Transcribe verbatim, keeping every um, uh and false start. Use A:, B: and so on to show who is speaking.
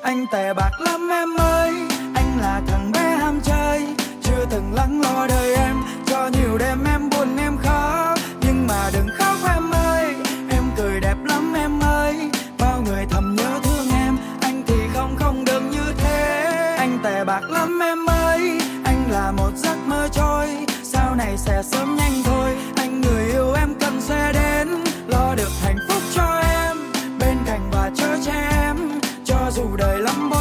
A: Anh tẻ bạc lắm em ơi, anh là thằng bé ham chơi, chưa từng lắng lo đời em, cho nhiều đêm em buồn em khó. Nhưng mà đừng khóc em ơi, em cười đẹp lắm em ơi, bao người thầm nhớ thương em, anh thì không không được như thế. Anh tẻ bạc lắm em ơi, anh là một giấc mơ trôi, sau này sẽ sớm nhanh thôi. Anh người yêu em cần sẽ đến, lo được hạnh phúc cho em, bên cạnh và chở che em, cho dù đời lắm